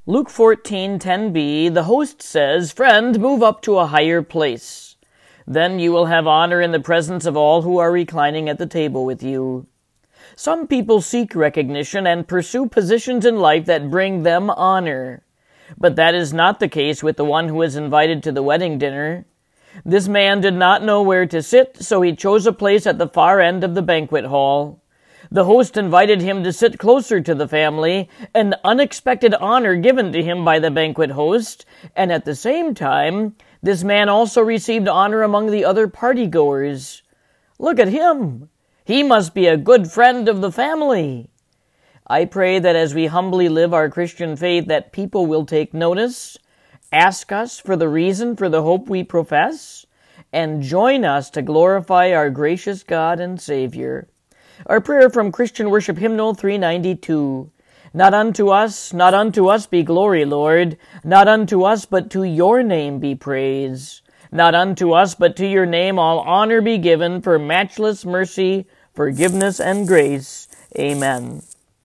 Luke 14:10b, the host says, "Friend, move up to a higher place. Then you will have honor in the presence of all who are reclining at the table with you." Some people seek recognition and pursue positions in life that bring them honor. But that is not the case with the one who is invited to the wedding dinner. This man did not know where to sit, so he chose a place at the far end of the banquet hall. The host invited him to sit closer to the family, an unexpected honor given to him by the banquet host, and at the same time, this man also received honor among the other partygoers. Look at him! He must be a good friend of the family. I pray that as we humbly live our Christian faith, that people will take notice, ask us for the reason for the hope we profess, and join us to glorify our gracious God and Savior. Our prayer from Christian Worship Hymnal 392. Not unto us be glory, Lord. Not unto us, but to your name be praise. Not unto us, but to your name all honor be given for matchless mercy, forgiveness, and grace. Amen.